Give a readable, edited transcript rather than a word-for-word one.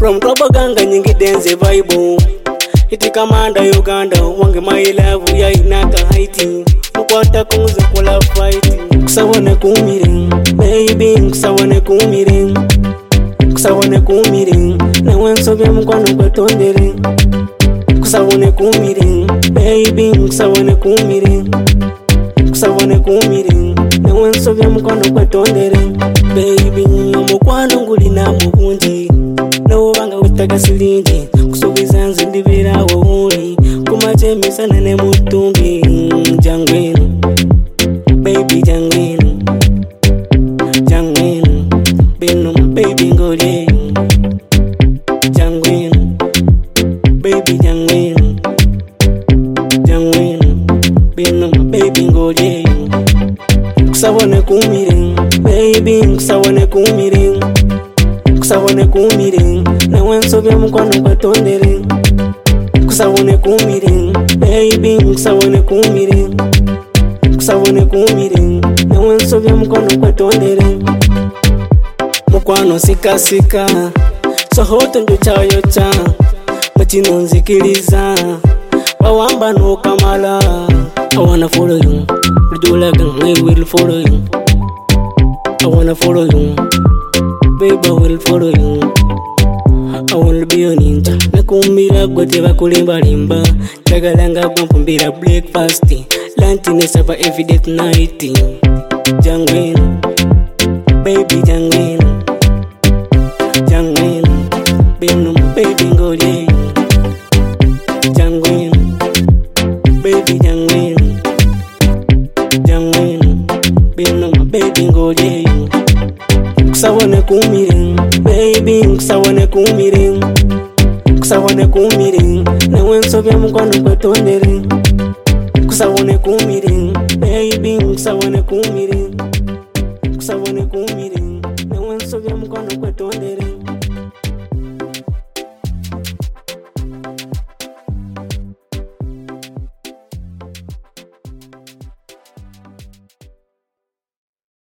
From propaganda nyingi dance vibe. Iti kamanda Uganda wange my love ya inaka Haiti. Mukwata kunze kula fight. Kusabone kumire, baby kusabone kumire. Kusabone kumire, na wensobya mukwano kwatondere. Kusabone kumire, baby kusabone kumire. Kusabone kumire, na wensobya mukwano kwatondere. Baby mukwano nguli na mubunji. No banga witaga silingi kusubiza nze ndibera wowe kumachemisa nane mutumbi jangwin baby jangwin jangwin beno baby ngole jangwin baby jangwin jangwin beno baby ngole kusabone kumire baby kusabone kumire kusabone kumire na wensobya mukwano kwatondere kusabone kumire baby kusabone kumire kusabone kumire na wensobya mukwano kwatondere mukwano sikasika sohoto ndo chayo cha machino nzikiliza wawamba no kamala I wanna follow you do like I will follow you I wanna follow you baby I will follow you I will be your ninja nakumbira gote bakulimba limba tagalanga kwampumbira breakfast lunch nesaba everyday night jangwin baby jangwin jangwin beno baby ngole jangwin baby jangwin jangwin beno baby ngole kusabone kumire baby kusabone kumire kusabone kumire na wensobya mukwano kwatondere kusabone kumire baby kusabone kumire kusabone kumire na wensobya mukwano kwatondere